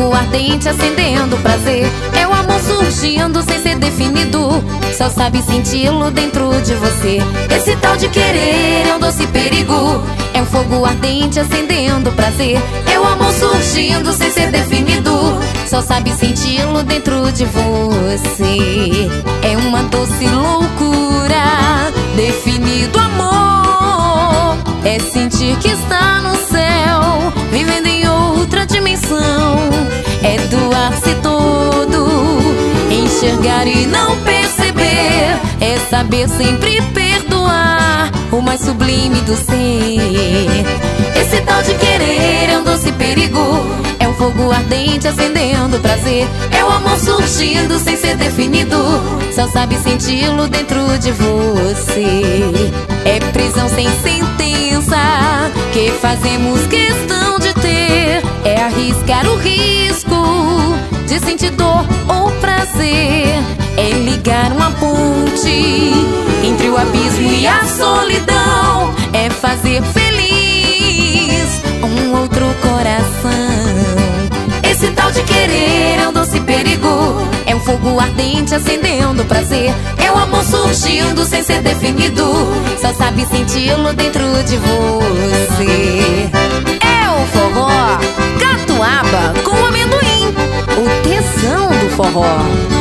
fogo ardente acendendo prazer. É o amor surgindo sem ser definido, só sabe senti-lo dentro de você. Esse tal de querer é um doce perigo. É um fogo ardente acendendo prazer. É o amor surgindo sem ser definido, só sabe senti-lo dentro de você. É uma doce loucura, definido amor. É sentir que está no céu, vivendo em outra dimensão. É doar-se todo, enxergar e não perceber. É saber sempre perdoar, o mais sublime do ser. Esse tal de querer é um doce perigo. É um fogo ardente acendendo prazer. É o amor surgindo sem ser definido, só sabe senti-lo dentro de você. É prisão sem sentença que fazemos questão de ter. É arriscar o risco de sentir dor ou prazer. É ligar uma ponte entre o abismo e a solidão. É fazer feliz um outro coração. Esse tal de querer é um doce perigo. É um fogo ardente acendendo prazer. É o amor surgindo sem ser definido, só sabe senti-lo dentro de você. É o forró Catuaba com amendoim, o tesão do forró.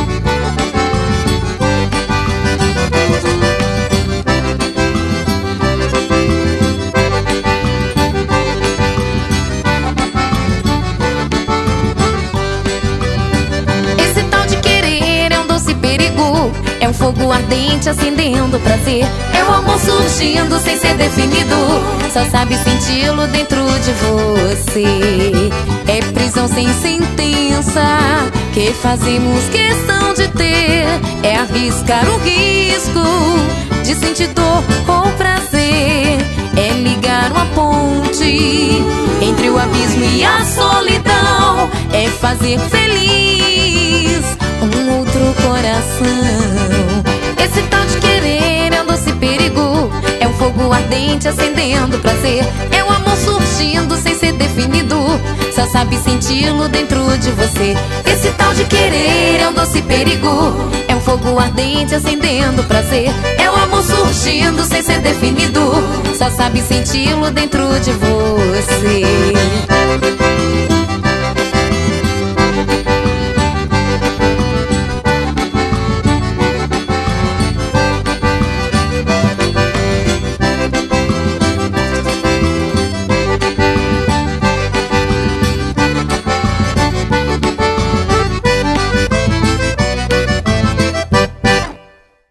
É um fogo ardente acendendo prazer. É o amor surgindo sem ser definido, só sabe senti-lo dentro de você. É prisão sem sentença que fazemos questão de ter. É arriscar o risco de sentir dor ou prazer. É ligar uma ponte entre o abismo e a solidão. É fazer feliz um outro coração. Esse tal de querer é um doce perigo. É um fogo ardente acendendo prazer. É um amor surgindo sem ser definido, só sabe senti-lo dentro de você. Esse tal de querer é um doce perigo. É um fogo ardente acendendo prazer. É um amor surgindo sem ser definido, só sabe senti-lo dentro de você.